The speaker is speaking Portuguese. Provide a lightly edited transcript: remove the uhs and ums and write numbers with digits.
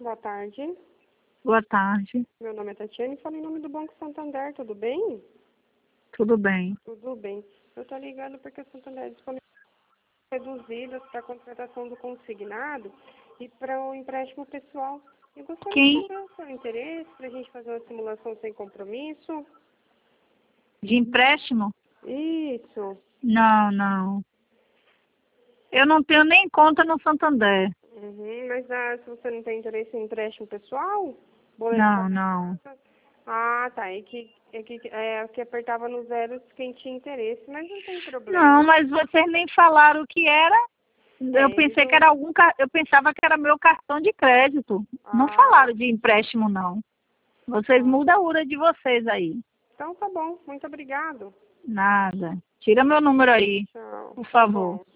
Boa tarde. Boa tarde. Meu nome é Tatiana e falo em nome do Banco Santander, tudo bem? Tudo bem? Tudo bem. Eu estou ligando porque o Santander disponibiliza reduzidas para a contratação do consignado e para o empréstimo pessoal. Eu gostaria de Quem? saber o seu interesse para a gente fazer uma simulação sem compromisso. De empréstimo? Isso. Não. Eu não tenho nem conta no Santander. Mas se você não tem interesse em empréstimo pessoal, boleto Não. Ah, tá. Que apertava no zero quem tinha interesse, mas não tem Não, problema. mas vocês nem falaram o que era. Eu Eles pensei que não... era eu pensava que era meu cartão de crédito. Não Ah, falaram de empréstimo, não. Vocês ah. mudam a URA de vocês aí. Então tá bom. Muito obrigado. Nada. Tira meu número aí, Tchau. por Tá favor. bom.